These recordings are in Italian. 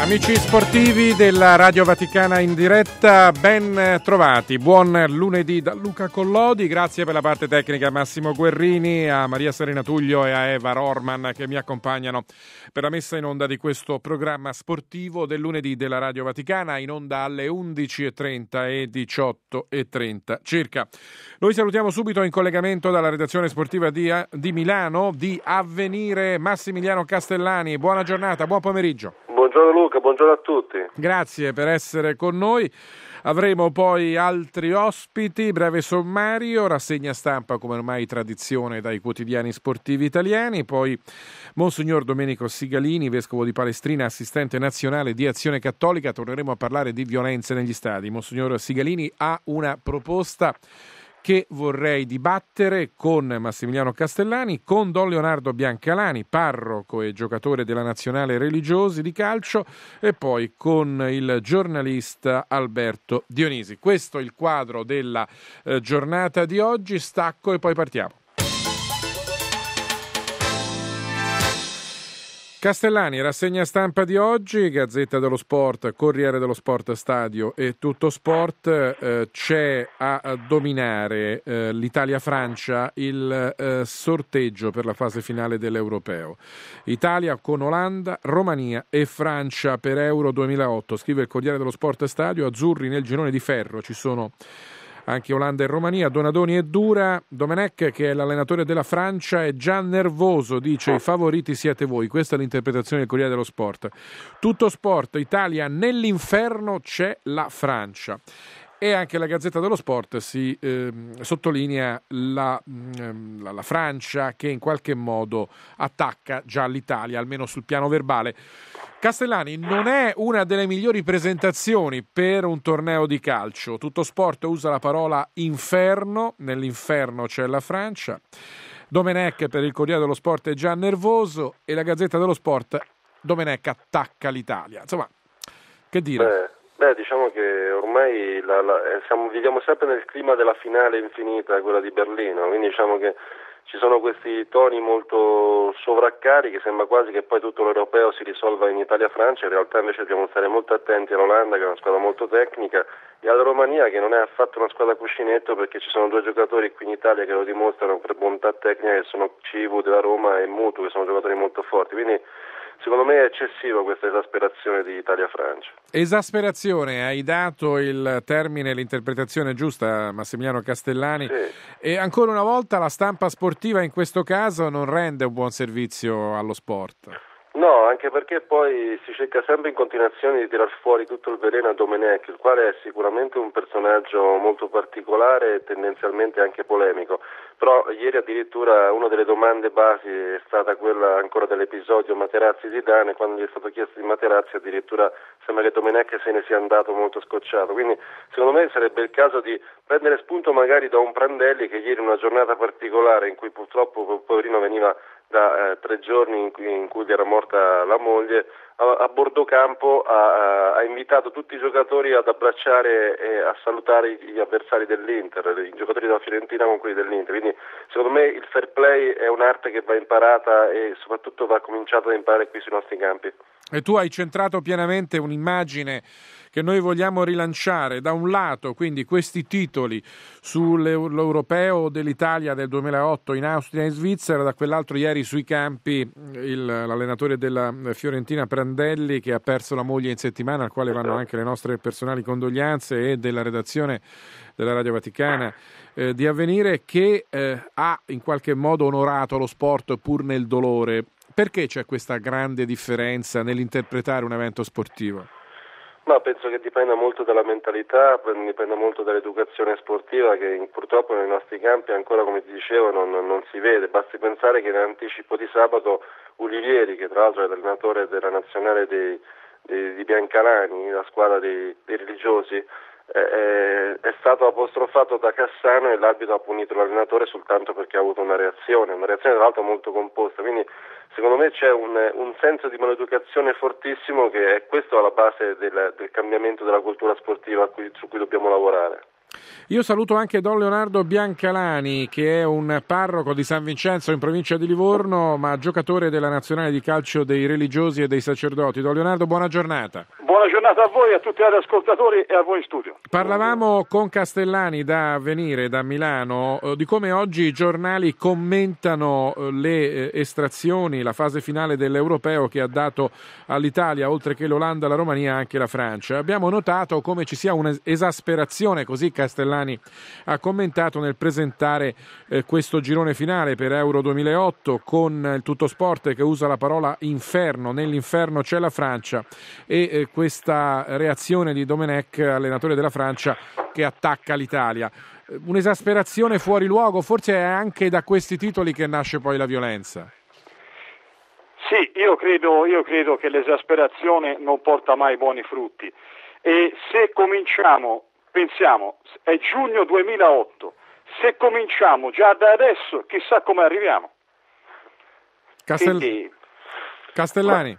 Amici sportivi della Radio Vaticana in diretta, ben trovati. Buon lunedì da Luca Collodi, grazie per la parte tecnica a Massimo Guerrini, a Maria Serena Tullio e a Eva Rorman che mi accompagnano per la messa in onda di questo programma sportivo del lunedì della Radio Vaticana, in onda alle 11.30 e 18.30 circa. Noi salutiamo subito in collegamento dalla redazione sportiva di Milano, di Avvenire, Massimiliano Castellani. Buona giornata, buon pomeriggio. Buongiorno Luca, buongiorno a tutti. Grazie per essere con noi. Avremo poi altri ospiti, breve sommario, rassegna stampa come ormai tradizione dai quotidiani sportivi italiani, poi Monsignor Domenico Sigalini, vescovo di Palestrina, assistente nazionale di Azione Cattolica. Torneremo a parlare di violenze negli stadi. Monsignor Sigalini ha una proposta che vorrei dibattere con Massimiliano Castellani, con Don Leonardo Biancalani, parroco e giocatore della Nazionale Religiosi di calcio, e poi con il giornalista Alberto Dionisi. Questo è il quadro della giornata di oggi. Stacco e poi partiamo. Castellani, rassegna stampa di oggi, Gazzetta dello Sport, Corriere dello Sport Stadio e Tutto Sport. C'è a dominare l'Italia-Francia il sorteggio per la fase finale dell'Europeo. Italia con Olanda, Romania e Francia per Euro 2008. Scrive il Corriere dello Sport Stadio, azzurri nel girone di ferro, ci sono anche Olanda e Romania. Donadoni è dura. Domenech, che è l'allenatore della Francia, è già nervoso, dice: i favoriti siete voi. Questa è l'interpretazione del Corriere dello Sport. Tutto Sport, Italia nell'inferno, c'è la Francia. E anche la Gazzetta dello Sport si sottolinea la Francia che in qualche modo attacca già l'Italia, almeno sul piano verbale. Castellani, non è una delle migliori presentazioni per un torneo di calcio. Tutto Sport usa la parola inferno, nell'inferno c'è la Francia. Domenech per il Corriere dello Sport è già nervoso, e la Gazzetta dello Sport, Domenech attacca l'Italia. Insomma, che dire? Diciamo che ormai viviamo sempre nel clima della finale infinita, quella di Berlino, quindi diciamo che ci sono questi toni molto sovraccarichi, sembra quasi che poi tutto l'europeo si risolva in Italia-Francia. In realtà invece dobbiamo stare molto attenti all'Olanda, che è una squadra molto tecnica, e alla Romania, che non è affatto una squadra cuscinetto, perché ci sono due giocatori qui in Italia che lo dimostrano per bontà tecnica, che sono Civu della Roma e Mutu, che sono giocatori molto forti, quindi secondo me è eccessiva questa esasperazione di Italia-Francia. Esasperazione, hai dato il termine, l'interpretazione giusta, Massimiliano Castellani. Sì. E ancora una volta la stampa sportiva in questo caso non rende un buon servizio allo sport. No, anche perché poi si cerca sempre in continuazione di tirar fuori tutto il veleno a Domenech, il quale è sicuramente un personaggio molto particolare e tendenzialmente anche polemico. Però ieri addirittura una delle domande basi è stata quella ancora dell'episodio Materazzi-Zidane, e quando gli è stato chiesto di Materazzi addirittura sembra che Domenech se ne sia andato molto scocciato. Quindi secondo me sarebbe il caso di prendere spunto magari da un Prandelli, che ieri in una giornata particolare in cui purtroppo poverino veniva da 3 giorni in cui gli era morta la moglie, a bordo campo ha invitato tutti i giocatori ad abbracciare e a salutare gli avversari dell'Inter, i giocatori della Fiorentina con quelli dell'Inter. Quindi secondo me il fair play è un'arte che va imparata e soprattutto va cominciato ad imparare qui sui nostri campi. E tu hai centrato pienamente un'immagine che noi vogliamo rilanciare. Da un lato, quindi, questi titoli sull'Europeo dell'Italia del 2008 in Austria e in Svizzera, da quell'altro ieri sui campi l'allenatore della Fiorentina Prandelli, che ha perso la moglie in settimana, al quale vanno anche le nostre personali condoglianze, e della redazione della Radio Vaticana di Avvenire, che ha in qualche modo onorato lo sport pur nel dolore. Perché c'è questa grande differenza nell'interpretare un evento sportivo? Ma penso che dipenda molto dalla mentalità, dipenda molto dall'educazione sportiva, che purtroppo nei nostri campi ancora, come ti dicevo, non si vede. Basti pensare che in anticipo di sabato Ulivieri, che tra l'altro è l'allenatore della nazionale di Biancalani, la squadra dei religiosi, è stato apostrofato da Cassano, e l'arbitro ha punito l'allenatore soltanto perché ha avuto una reazione tra l'altro molto composta. Quindi secondo me c'è un senso di maleducazione fortissimo, che è questo alla base del cambiamento della cultura sportiva su cui dobbiamo lavorare. Io saluto anche Don Leonardo Biancalani, che è un parroco di San Vincenzo in provincia di Livorno, ma giocatore della nazionale di calcio dei religiosi e dei sacerdoti. Don Leonardo, buona giornata. Buona giornata a voi, a tutti gli ascoltatori e a voi in studio. Parlavamo con Castellani da Avvenire, da Milano, di come oggi i giornali commentano le estrazioni, la fase finale dell'Europeo che ha dato all'Italia, oltre che l'Olanda, la Romania, anche la Francia. Abbiamo notato come ci sia un'esasperazione, così Castellani ha commentato, nel presentare questo girone finale per Euro 2008 con il Tuttosport che usa la parola inferno. Nell'inferno c'è la Francia e questa reazione di Domenech, allenatore della Francia, che attacca l'Italia. Un'esasperazione fuori luogo, forse è anche da questi titoli che nasce poi la violenza. Sì, io credo che l'esasperazione non porta mai buoni frutti, e se pensiamo, è giugno 2008, se cominciamo già da adesso, chissà come arriviamo. Castellani.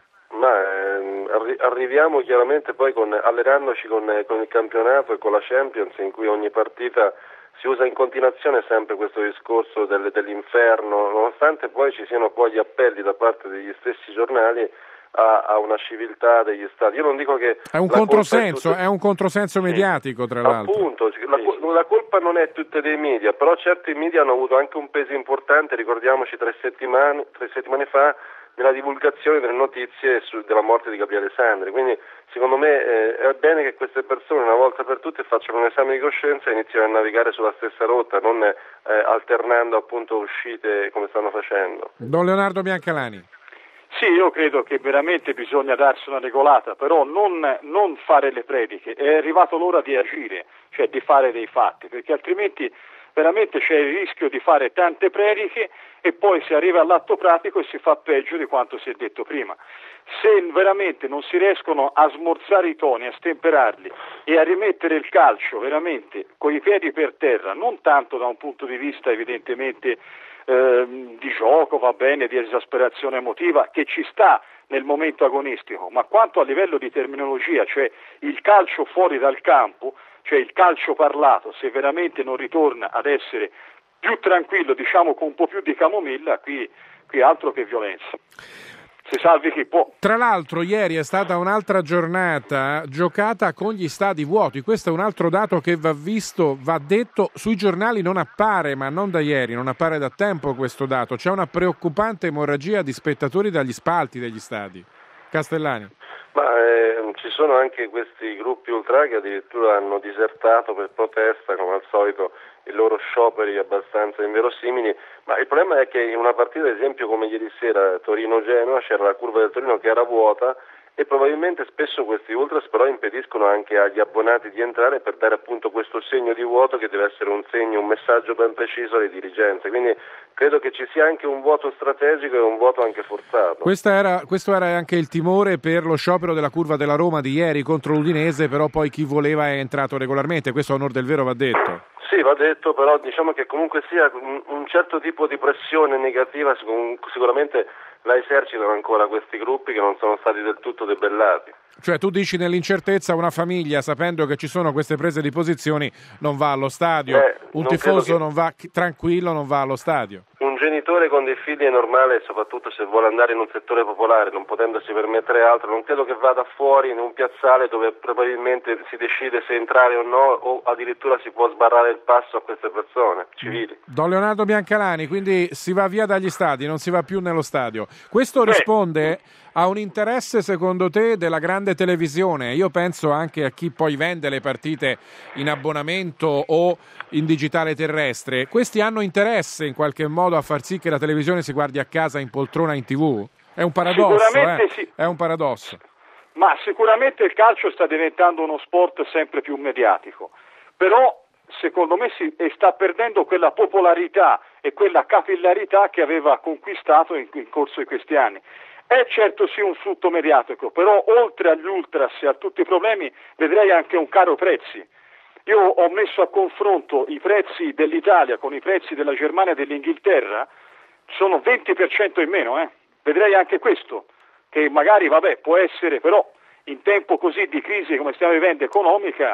Arriviamo chiaramente poi allenandoci con il campionato e con la Champions, in cui ogni partita si usa in continuazione sempre questo discorso dell'inferno, nonostante poi ci siano poi gli appelli da parte degli stessi giornali a una civiltà degli stati. Io non dico che è un controsenso mediatico, tra l'altro. Appunto, la colpa non è tutta dei media, però certi media hanno avuto anche un peso importante, ricordiamoci 3 settimane fa, nella divulgazione delle notizie della morte di Gabriele Sandri. Quindi secondo me è bene che queste persone una volta per tutte facciano un esame di coscienza e inizino a navigare sulla stessa rotta, non alternando appunto uscite come stanno facendo. Don Leonardo Biancalani. Sì, io credo che veramente bisogna darsi una regolata, però non fare le prediche. È arrivato l'ora di agire, cioè di fare dei fatti, perché altrimenti veramente c'è il rischio di fare tante prediche e poi si arriva all'atto pratico e si fa peggio di quanto si è detto prima. Se veramente non si riescono a smorzare i toni, a stemperarli e a rimettere il calcio veramente con i piedi per terra, non tanto da un punto di vista evidentemente di gioco, va bene, di esasperazione emotiva, che ci sta nel momento agonistico, ma quanto a livello di terminologia, cioè il calcio fuori dal campo, cioè il calcio parlato, se veramente non ritorna ad essere più tranquillo, diciamo con un po' più di camomilla, qui altro che violenza. Si salvi chi può. Tra l'altro ieri è stata un'altra giornata giocata con gli stadi vuoti. Questo è un altro dato che va visto, va detto. Sui giornali non appare, ma non da ieri, non appare da tempo questo dato. C'è una preoccupante emorragia di spettatori dagli spalti degli stadi. Castellani. Ma ci sono anche questi gruppi ultra che addirittura hanno disertato per protesta, come al solito i loro scioperi abbastanza inverosimili, ma il problema è che in una partita, ad esempio come ieri sera Torino-Genoa, c'era la curva del Torino che era vuota e probabilmente spesso questi ultras però impediscono anche agli abbonati di entrare per dare appunto questo segno di vuoto che deve essere un segno, un messaggio ben preciso alle dirigenze, quindi credo che ci sia anche un vuoto strategico e un vuoto anche forzato. Questo era anche il timore per lo sciopero della curva della Roma di ieri contro l'Udinese, però poi chi voleva è entrato regolarmente, questo a onor del vero va detto. Sì, va detto, però diciamo che comunque sia un certo tipo di pressione negativa sicuramente la esercitano ancora questi gruppi che non sono stati del tutto debellati. Cioè tu dici nell'incertezza una famiglia, sapendo che ci sono queste prese di posizioni, non va allo stadio, un tifoso non va tranquillo, non va allo stadio. Un genitore con dei figli è normale, soprattutto se vuole andare in un settore popolare, non potendosi permettere altro, non credo che vada fuori in un piazzale dove probabilmente si decide se entrare o no, o addirittura si può sbarrare il passo a queste persone civili. Don Leonardo Biancalani, quindi si va via dagli stadi, non si va più nello stadio. Questo risponde a un interesse, secondo te, della grande televisione? Io penso anche a chi poi vende le partite in abbonamento o in digitale terrestre. Questi hanno interesse in qualche modo a far sì che la televisione si guardi a casa in poltrona in TV? È un paradosso, Sicuramente sì. È un paradosso. Ma sicuramente il calcio sta diventando uno sport sempre più mediatico, però secondo me sta perdendo quella popolarità e quella capillarità che aveva conquistato in corso di questi anni. È certo sì un frutto mediatico, però oltre agli ultras e a tutti i problemi vedrei anche un caro prezzi. Io ho messo a confronto i prezzi dell'Italia con i prezzi della Germania e dell'Inghilterra, sono 20% in meno, Vedrei anche questo, che magari può essere però in tempo così di crisi come stiamo vivendo economica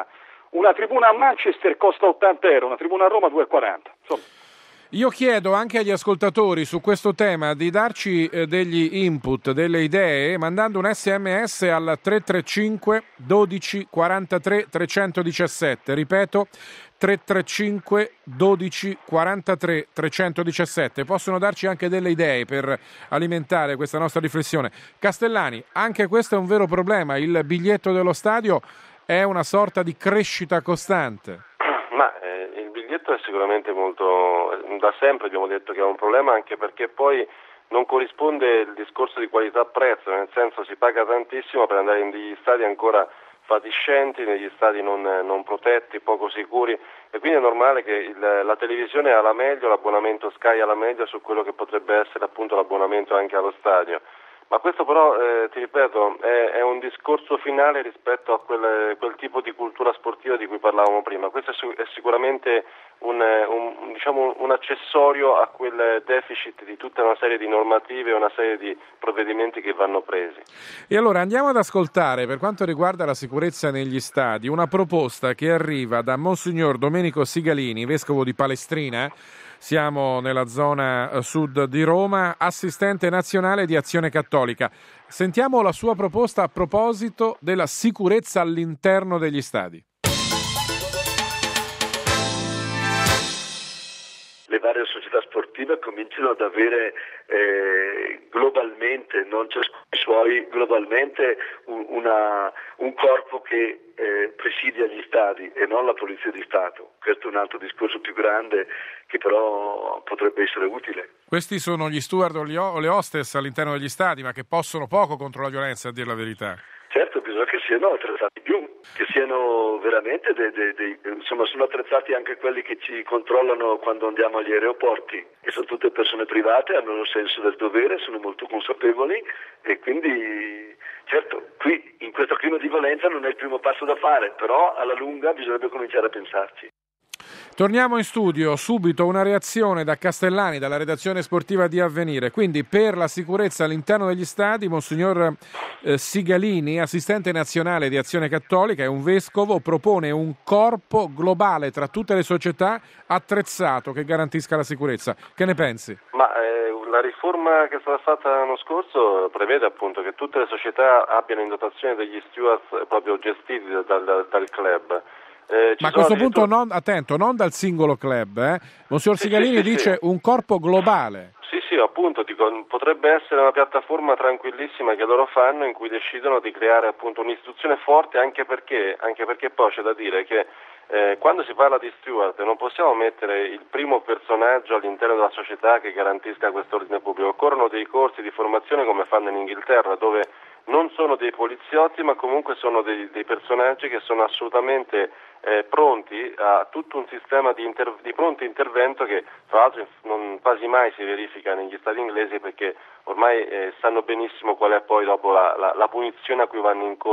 una tribuna a Manchester costa 80 euro, una tribuna a Roma 2,40. Insomma. Io chiedo anche agli ascoltatori su questo tema di darci degli input, delle idee, mandando un SMS al 335 12 43 317. Ripeto, 335 12 43 317. Possono darci anche delle idee per alimentare questa nostra riflessione. Castellani, anche questo è un vero problema. Il biglietto dello stadio è una sorta di crescita costante. Il biglietto è sicuramente molto, da sempre abbiamo detto che è un problema, anche perché poi non corrisponde il discorso di qualità-prezzo, nel senso si paga tantissimo per andare in degli stadi ancora fatiscenti, negli stadi non protetti, poco sicuri, e quindi è normale che la televisione ha la meglio, l'abbonamento Sky ha la meglio su quello che potrebbe essere appunto l'abbonamento anche allo stadio. Ma questo però, ti ripeto, è un discorso finale rispetto a quel tipo di cultura sportiva di cui parlavamo prima. Questo è sicuramente un accessorio a quel deficit di tutta una serie di normative e una serie di provvedimenti che vanno presi. E allora andiamo ad ascoltare, per quanto riguarda la sicurezza negli stadi, una proposta che arriva da Monsignor Domenico Sigalini, vescovo di Palestrina. Siamo nella zona sud di Roma, assistente nazionale di Azione Cattolica. Sentiamo la sua proposta a proposito della sicurezza all'interno degli stadi. Le varie società sportive cominciano ad avere globalmente, non ciascuno i suoi, globalmente un corpo che presidia gli stadi e non la Polizia di Stato. Questo è un altro discorso più grande che però potrebbe essere utile. Questi sono gli steward o le hostess all'interno degli stadi, ma che possono poco contro la violenza, a dire la verità. Certo, bisogna che siano attrezzati più, che siano veramente insomma, sono attrezzati anche quelli che ci controllano quando andiamo agli aeroporti, che sono tutte persone private, hanno un senso del dovere, sono molto consapevoli e quindi certo, qui in questo clima di violenza non è il primo passo da fare, però alla lunga bisognerebbe cominciare a pensarci. Torniamo in studio, subito una reazione da Castellani, dalla redazione sportiva di Avvenire. Quindi per la sicurezza all'interno degli stadi, Monsignor Sigalini, assistente nazionale di Azione Cattolica, è un vescovo, propone un corpo globale tra tutte le società attrezzato che garantisca la sicurezza. Che ne pensi? La riforma che è stata fatta l'anno scorso prevede appunto che tutte le società abbiano in dotazione degli stewards proprio gestiti dal club. Ma a questo punto non dal singolo club, Monsignor Sigalini dice un corpo globale. Sì, appunto, potrebbe essere una piattaforma tranquillissima che loro fanno in cui decidono di creare appunto un'istituzione forte, anche perché poi c'è da dire che quando si parla di steward non possiamo mettere il primo personaggio all'interno della società che garantisca questo ordine pubblico. Occorrono dei corsi di formazione come fanno in Inghilterra, dove non sono dei poliziotti ma comunque sono dei personaggi che sono assolutamente pronti a tutto un sistema di pronto intervento che tra l'altro quasi mai si verifica negli stati inglesi, perché ormai sanno benissimo qual è poi dopo la punizione a cui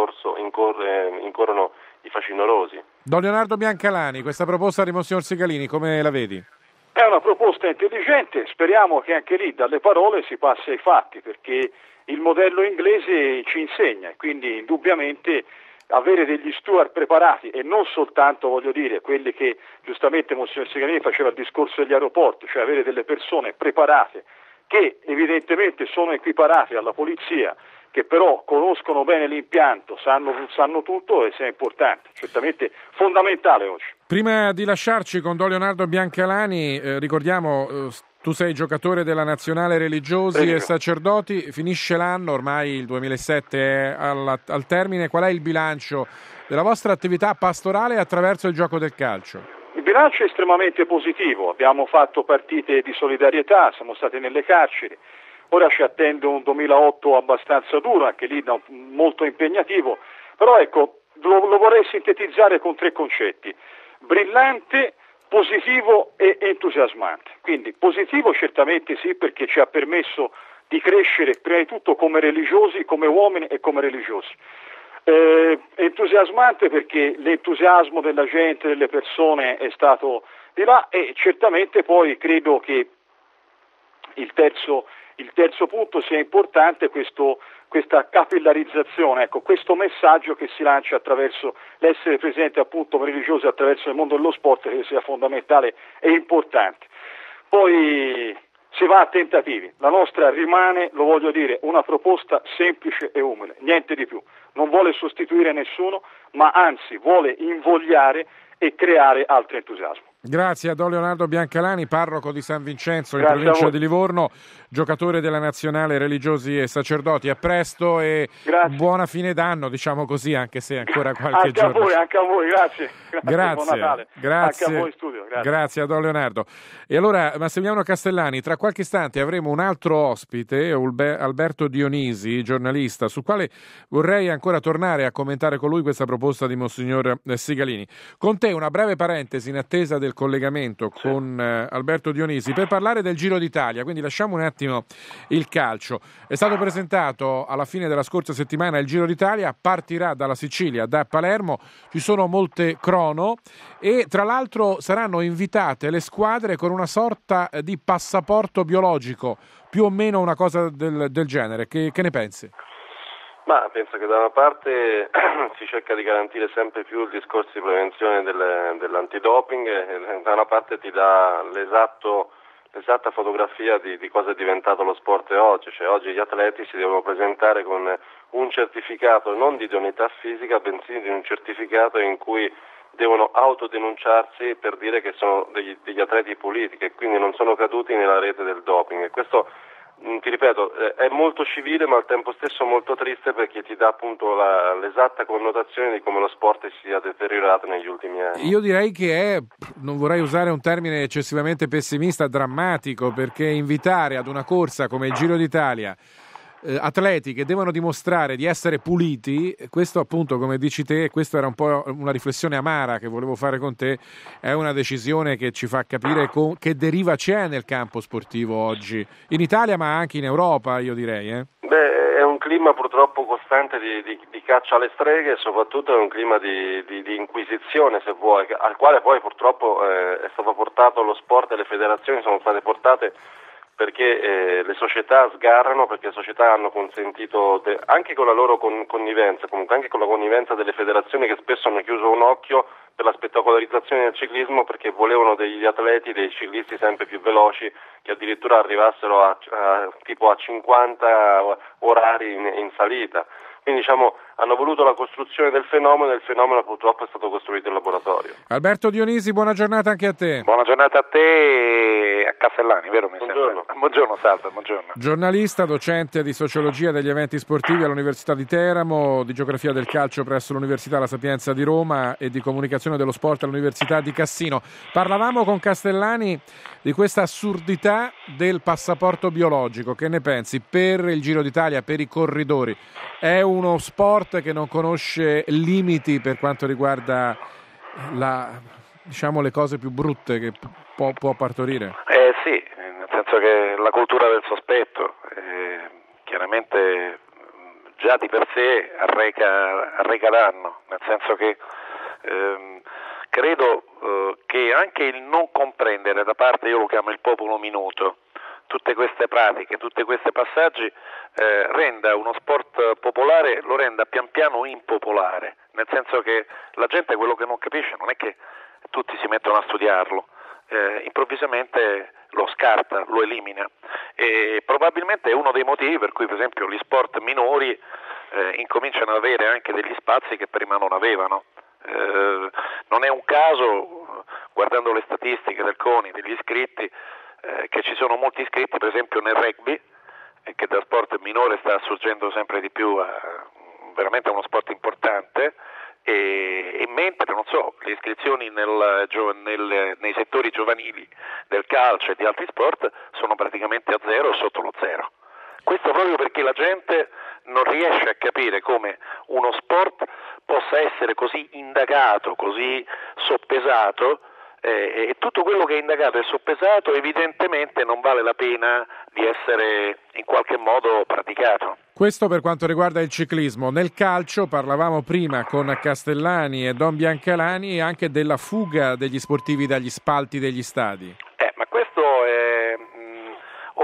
incorrono i facinorosi. Don Leonardo Biancalani, questa proposta di Monsignor Sigalini come la vedi? È una proposta intelligente, speriamo che anche lì dalle parole si passi ai fatti, perché il modello inglese ci insegna, quindi indubbiamente avere degli steward preparati e non soltanto, voglio dire, quelli che giustamente Monsignor Sigalini faceva il discorso degli aeroporti, cioè avere delle persone preparate che evidentemente sono equiparate alla polizia, che però conoscono bene l'impianto, sanno tutto, e sia importante, certamente fondamentale oggi. Prima di lasciarci con Don Leonardo Biancalani, ricordiamo, tu sei giocatore della Nazionale Religiosi e Sacerdoti, finisce l'anno, ormai il 2007 è al termine, qual è il bilancio della vostra attività pastorale attraverso il gioco del calcio? Il bilancio è estremamente positivo, abbiamo fatto partite di solidarietà, siamo stati nelle carceri. Ora ci attende un 2008 abbastanza duro, anche lì molto impegnativo, però ecco, lo vorrei sintetizzare con 3 concetti: brillante, positivo e entusiasmante. Quindi positivo certamente sì, perché ci ha permesso di crescere prima di tutto come religiosi, come uomini e come religiosi. Entusiasmante perché l'entusiasmo della gente, delle persone è stato di là, e certamente poi credo che il terzo punto sia importante questa capillarizzazione, ecco, questo messaggio che si lancia attraverso l'essere presente appunto religioso attraverso il mondo dello sport, che sia fondamentale e importante. Poi si va a tentativi, la nostra rimane, lo voglio dire, una proposta semplice e umile, niente di più, non vuole sostituire nessuno, ma anzi vuole invogliare e creare altro entusiasmo. Grazie a Don Leonardo Biancalani, parroco di San Vincenzo in provincia di Livorno, giocatore della nazionale religiosi e sacerdoti. A presto e buona fine d'anno, diciamo così, anche se ancora qualche giorno. Anche a voi, grazie. Buon Natale. Grazie. Anche a voi studio. Grazie a Don Leonardo. E allora, Massimiliano Castellani, tra qualche istante avremo un altro ospite, Alberto Dionisi, giornalista, sul quale vorrei ancora tornare a commentare con lui questa proposta di Monsignor Sigalini. Con te una breve parentesi in attesa del collegamento con Alberto Dionisi per parlare del Giro d'Italia, quindi lasciamo un attimo il calcio. È stato presentato alla fine della scorsa settimana il Giro d'Italia, partirà dalla Sicilia, da Palermo, ci sono molte crono e tra l'altro saranno invitate le squadre con una sorta di passaporto biologico, più o meno una cosa del genere. Che ne pensi? Ma penso che da una parte si cerca di garantire sempre più il discorso di prevenzione dell'antidoping e da una parte ti dà l'esatta fotografia di cosa è diventato lo sport oggi, cioè oggi gli atleti si devono presentare con un certificato non di idoneità fisica, bensì di un certificato in cui devono autodenunciarsi per dire che sono degli atleti puliti, che quindi non sono caduti nella rete del doping. E questo, ti ripeto, è molto civile ma al tempo stesso molto triste perché ti dà appunto l'esatta connotazione di come lo sport si sia deteriorato negli ultimi anni. Io direi che è, non vorrei usare un termine eccessivamente pessimista, drammatico, perché invitare ad una corsa come il Giro d'Italia atleti che devono dimostrare di essere puliti, questo appunto, come dici te, questa era un po' una riflessione amara che volevo fare con te, è una decisione che ci fa capire che deriva c'è nel campo sportivo oggi, in Italia ma anche in Europa, io direi. Beh, è un clima purtroppo costante di caccia alle streghe e soprattutto è un clima di inquisizione, se vuoi, al quale poi purtroppo è stato portato lo sport e le federazioni sono state portate perché le società sgarrano, perché le società hanno consentito, anche con la loro connivenza, comunque anche con la connivenza delle federazioni che spesso hanno chiuso un occhio per la spettacolarizzazione del ciclismo perché volevano degli atleti, dei ciclisti sempre più veloci che addirittura arrivassero a 50 orari in salita. Quindi diciamo hanno voluto la costruzione del fenomeno e il fenomeno purtroppo è stato costruito in laboratorio. Alberto Dionisi, buona giornata anche a te. Buona giornata a te e a Castellani, vero? Buongiorno. Buongiorno, salve, buongiorno. Giornalista, docente di sociologia degli eventi sportivi all'Università di Teramo, di geografia del calcio presso l'Università La Sapienza di Roma e di comunicazione dello sport all'Università di Cassino. Parlavamo con Castellani di questa assurdità del passaporto biologico. Che ne pensi? Per il Giro d'Italia, per i corridori, è uno sport che non conosce limiti per quanto riguarda le cose più brutte che può partorire? Sì, nel senso che la cultura del sospetto chiaramente già di per sé arreca danno, nel senso che credo che anche il non comprendere da parte, io lo chiamo il popolo minuto, tutte queste pratiche, tutti questi passaggi renda uno sport popolare, lo renda pian piano impopolare, nel senso che la gente quello che non capisce non è che tutti si mettono a studiarlo, improvvisamente lo scarta, lo elimina e probabilmente è uno dei motivi per cui per esempio gli sport minori incominciano ad avere anche degli spazi che prima non avevano. Non è un caso, guardando le statistiche del CONI, degli iscritti, che ci sono molti iscritti per esempio nel rugby, che da sport minore sta assurgendo sempre di più a veramente uno sport importante, e mentre le iscrizioni nei settori giovanili del calcio e di altri sport sono praticamente a zero o sotto lo zero. Questo proprio perché la gente non riesce a capire come uno sport possa essere così indagato, così soppesato, e tutto quello che è indagato e soppesato evidentemente non vale la pena di essere in qualche modo praticato. Questo per quanto riguarda il ciclismo. Nel calcio parlavamo prima con Castellani e Don Biancalani anche della fuga degli sportivi dagli spalti degli stadi. Ma questo è, o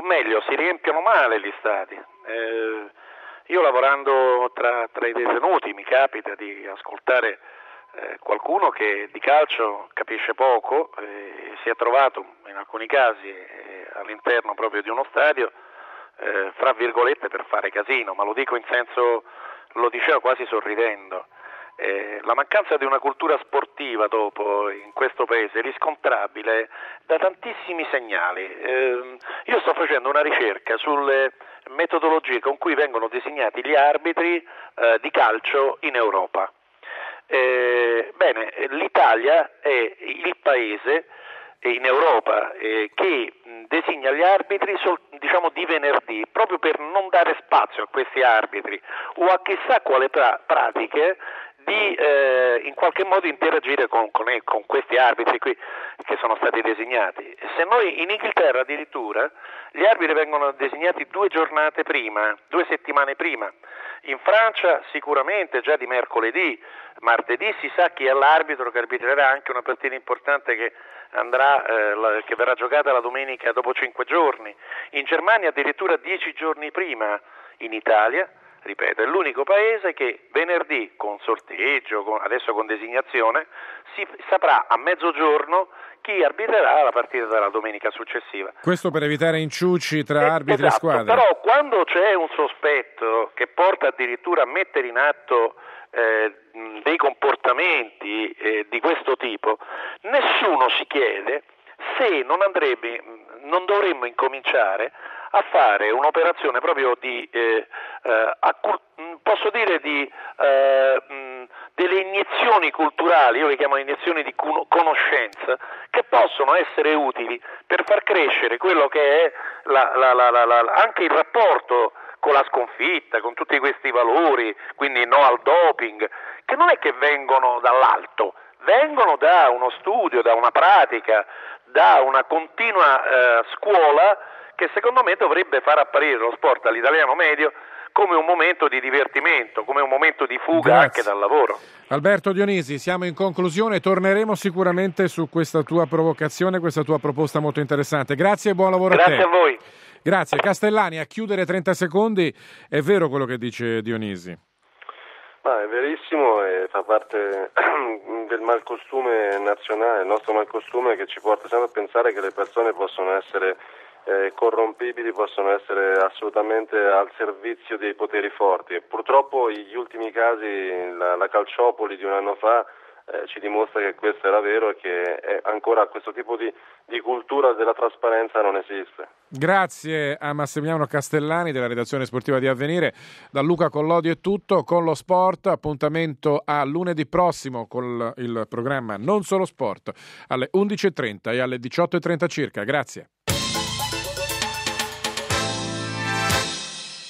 meglio si riempiono male gli stadi. Io lavorando tra i detenuti mi capita di ascoltare qualcuno che di calcio capisce poco e si è trovato in alcuni casi all'interno proprio di uno stadio fra virgolette per fare casino, ma lo dico in senso, lo diceva quasi sorridendo. La mancanza di una cultura sportiva dopo in questo paese è riscontrabile da tantissimi segnali. Io sto facendo una ricerca sulle metodologie con cui vengono designati gli arbitri di calcio in Europa. Bene, l'Italia è il paese in Europa che designa gli arbitri diciamo di venerdì, proprio per non dare spazio a questi arbitri o a chissà quale pratiche di in qualche modo interagire con questi arbitri qui che sono stati designati. Se noi in Inghilterra addirittura gli arbitri vengono designati 2 giornate prima, 2 settimane prima. In Francia sicuramente già di martedì si sa chi è l'arbitro che arbitrerà anche una partita importante che che verrà giocata la domenica dopo 5 giorni. In Germania addirittura 10 giorni prima. In Italia, ripeto, è l'unico paese che venerdì con sorteggio, adesso con designazione, si saprà a mezzogiorno chi arbitrerà la partita della domenica successiva. Questo per evitare inciuci tra arbitri e squadre. Però quando c'è un sospetto che porta addirittura a mettere in atto dei comportamenti di questo tipo, nessuno si chiede se non dovremmo incominciare a fare un'operazione proprio di posso dire delle iniezioni culturali, io le chiamo iniezioni di conoscenza, che possono essere utili per far crescere quello che è anche il rapporto con la sconfitta, con tutti questi valori, quindi no al doping, che non è che vengono dall'alto, vengono da uno studio, da una pratica, da una continua scuola che secondo me dovrebbe far apparire lo sport all'italiano medio come un momento di divertimento, come un momento di fuga anche dal lavoro. Alberto Dionisi, siamo in conclusione, torneremo sicuramente su questa tua provocazione, questa tua proposta molto interessante. Grazie e buon lavoro a te. Grazie a voi. Grazie. Castellani, a chiudere 30 secondi, è vero quello che dice Dionisi? Ma è verissimo e fa parte del malcostume nazionale, il nostro malcostume che ci porta sempre a pensare che le persone possono essere corrompibili, possono essere assolutamente al servizio dei poteri forti. Purtroppo gli ultimi casi, la Calciopoli di un anno fa ci dimostra che questo era vero e che ancora questo tipo di cultura della trasparenza non esiste. Grazie a Massimiliano Castellani della redazione sportiva di Avvenire. Da Luca Collodi è tutto con lo sport. Appuntamento a lunedì prossimo con il programma Non Solo Sport alle 11.30 e alle 18.30 circa. Grazie.